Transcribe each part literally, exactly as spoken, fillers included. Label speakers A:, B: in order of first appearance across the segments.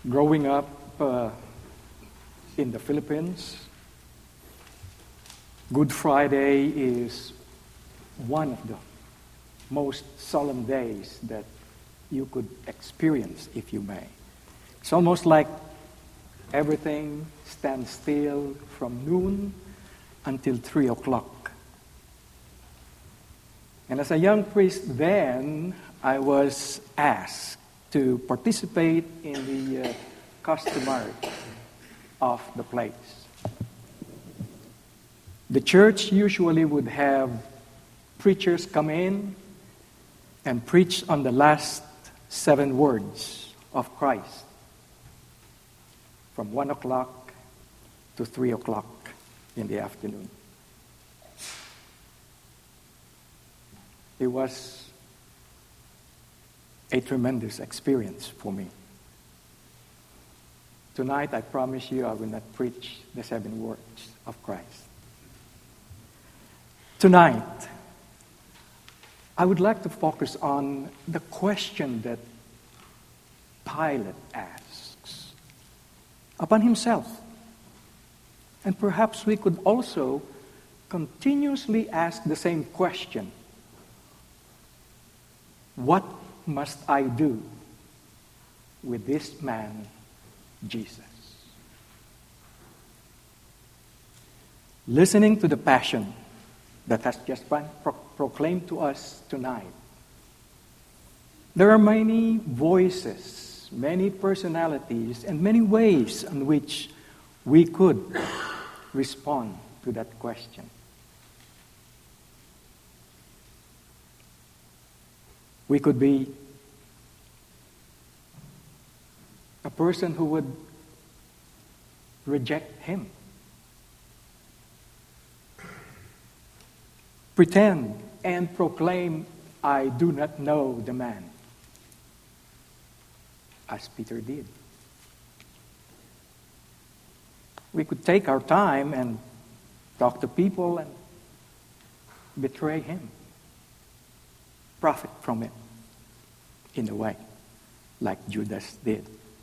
A: Growing up uh, in the Philippines, Good Friday is one of the most solemn days that you could experience, if you may. It's almost like everything stands still from noon until three o'clock. And as a young priest then, I was asked to participate in the uh, customary of the place. The church usually would have preachers come in and preach on the last seven words of Christ from one o'clock to three o'clock in the afternoon. It was a tremendous experience for me. Tonight, I promise you I will not preach the seven words of Christ. Tonight, I would like to focus on the question that Pilate asks upon himself. And perhaps we could also continuously ask the same question. What must I do with this man, Jesus? Listening to the passion that has just been pro- proclaimed to us tonight, there are many voices, many personalities, and many ways in which we could respond to that question. We could be a person who would reject him, pretend and proclaim, I do not know the man, as Peter did. We could take our time and talk to people and betray him, profit from it in a way, like Judas did.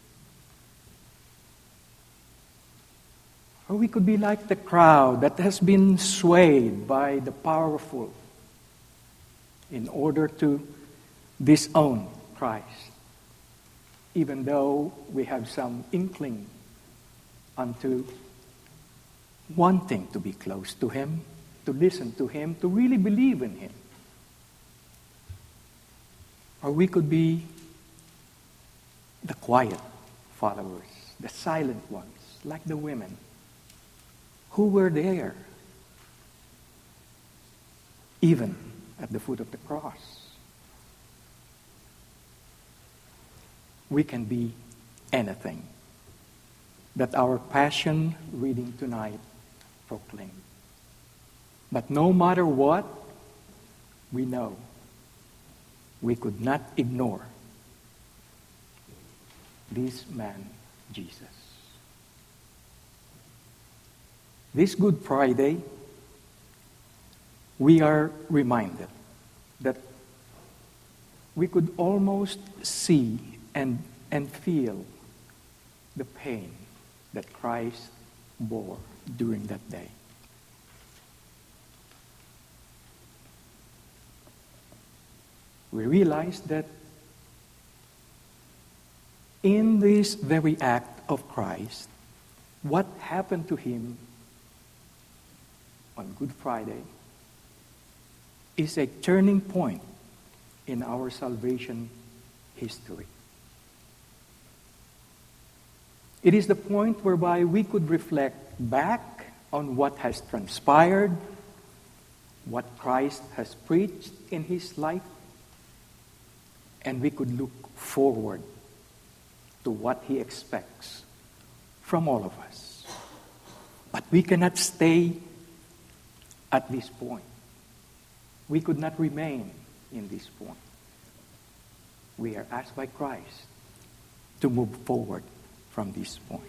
A: Or we could be like the crowd that has been swayed by the powerful in order to disown Christ, even though we have some inkling unto wanting to be close to him, to listen to him, to really believe in him. Or we could be the quiet followers, the silent ones, like the women who were there, even at the foot of the cross. We can be anything that our passion reading tonight proclaimed. But no matter what, we know we could not ignore this man, Jesus. This Good Friday, we are reminded that we could almost see and, and feel the pain that Christ bore during that day. We realize that in this very act of Christ, what happened to him on Good Friday is a turning point in our salvation history. It is the point whereby we could reflect back on what has transpired, what Christ has preached in his life, and we could look forward to what he expects from all of us. But we cannot stay at this point. We could not remain in this point. We are asked by Christ to move forward from this point.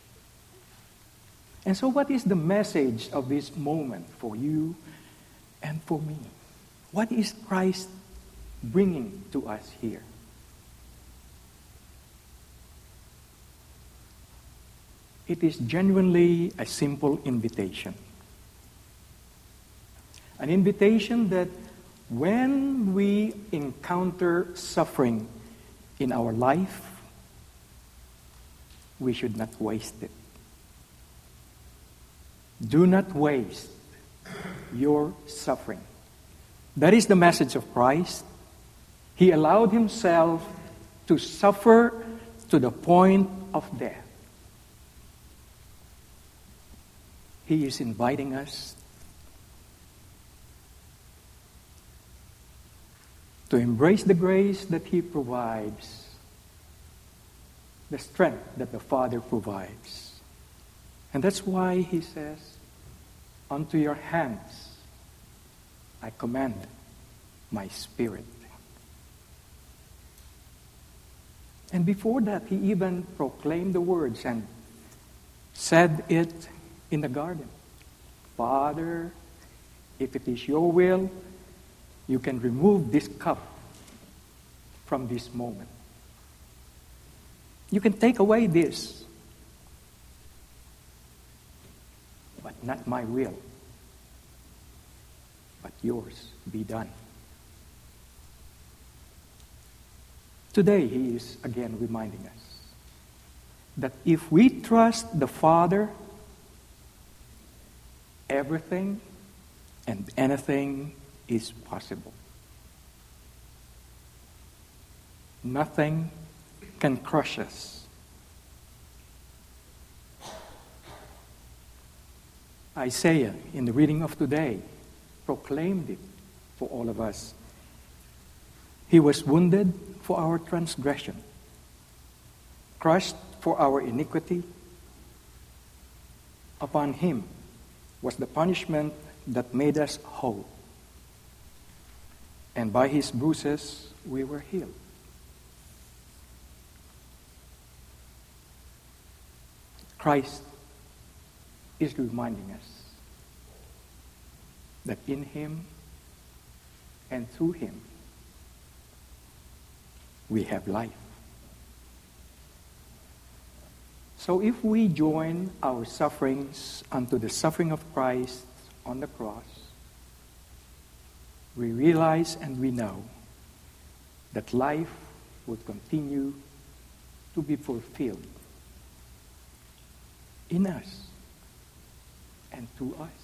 A: And so what is the message of this moment for you and for me? What is Christ bringing to us here? It is genuinely a simple invitation. An invitation that when we encounter suffering in our life, we should not waste it. Do not waste your suffering. That is the message of Christ. He allowed himself to suffer to the point of death. He is inviting us to embrace the grace that he provides, the strength that the Father provides. And that's why he says, "Unto your hands I commend my spirit." And before that, he even proclaimed the words and said it in the garden. "Father, if it is your will, you can remove this cup from this moment. You can take away this, but not my will, but yours be done." Today, he is again reminding us that if we trust the Father, everything and anything is possible. Nothing can crush us. Isaiah, in the reading of today, proclaimed it for all of us. He was wounded for our transgression, crushed for our iniquity. Upon him was the punishment that made us whole, and by his bruises we were healed. Christ is reminding us that in him and through him we have life. So if we join our sufferings unto the suffering of Christ on the cross, we realize and we know that life would continue to be fulfilled in us and through us.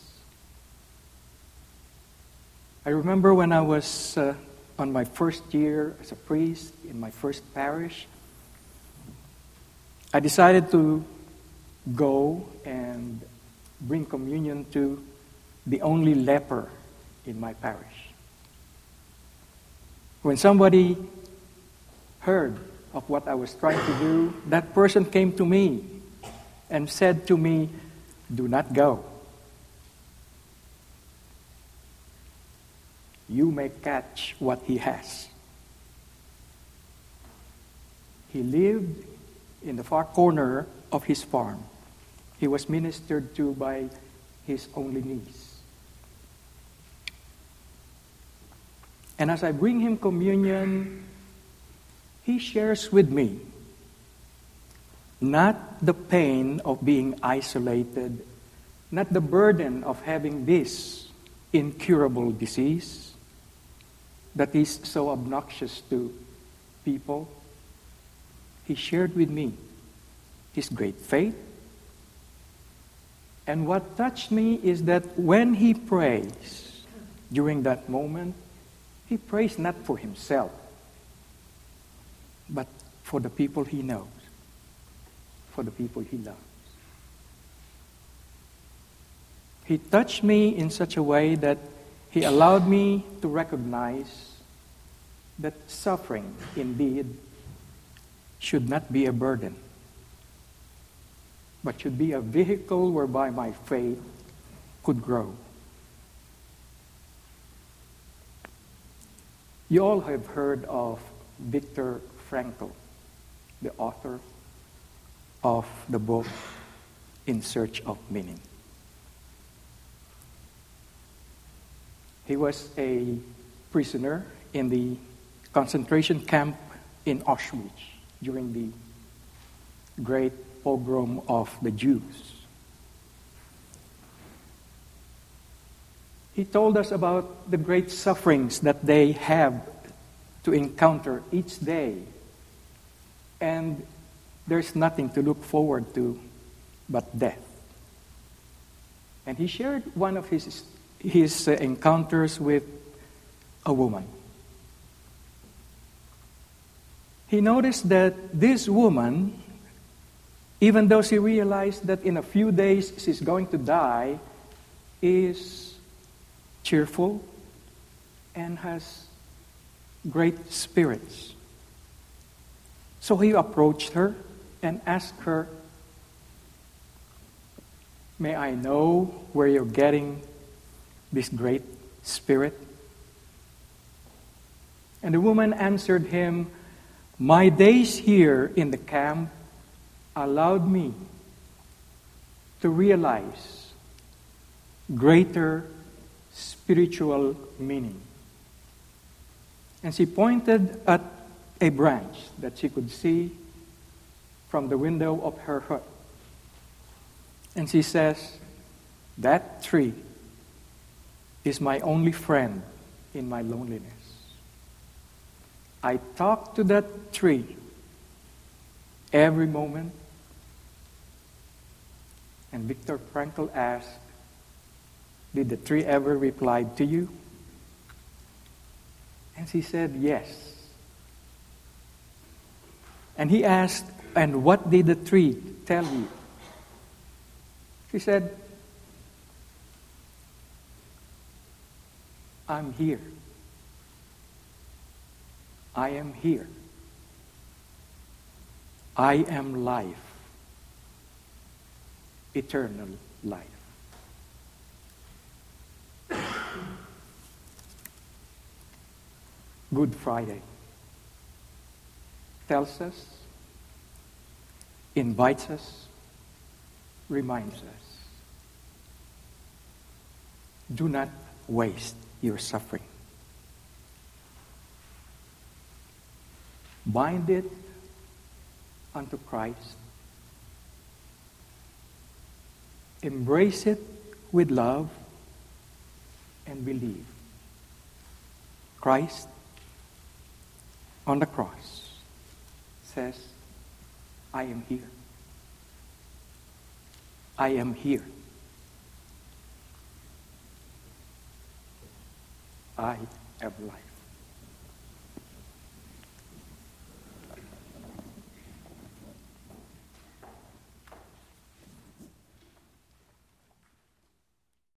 A: I remember when I was uh, on my first year as a priest in my first parish, I decided to go and bring communion to the only leper in my parish. When somebody heard of what I was trying to do, that person came to me and said to me, "Do not go. You may catch what he has." He lived in the far corner of his farm. He was ministered to by his only niece. And as I bring him communion, he shares with me not the pain of being isolated, not the burden of having this incurable disease that is so obnoxious to people. He shared with me his great faith. And what touched me is that when he prays during that moment, he prays not for himself, but for the people he knows, for the people he loves. He touched me in such a way that he allowed me to recognize that suffering indeed should not be a burden, but should be a vehicle whereby my faith could grow. You all have heard of Viktor Frankl, the author of the book In Search of Meaning. He was a prisoner in the concentration camp in Auschwitz during the Great pogrom of the Jews. He told us about the great sufferings that they have to encounter each day. And there's nothing to look forward to but death. And he shared one of his, his uh, encounters with a woman. He noticed that this woman, even though she realized that in a few days she's going to die, is cheerful and has great spirits. So he approached her and asked her, "May I know where you're getting this great spirit?" And the woman answered him, "My days here in the camp allowed me to realize greater spiritual meaning." And she pointed at a branch that she could see from the window of her hut. And she says, "That tree is my only friend in my loneliness. I talk to that tree every moment." And Viktor Frankl asked, "Did the tree ever reply to you?" And she said, "Yes." And he asked, "And what did the tree tell you?" She said, "I'm here. I am here. I am life. Eternal life." Good Friday tells us, invites us, reminds us, do not waste your suffering. Bind it unto Christ. Embrace it with love and believe. Christ on the cross says, "I am here. I am here. I am life."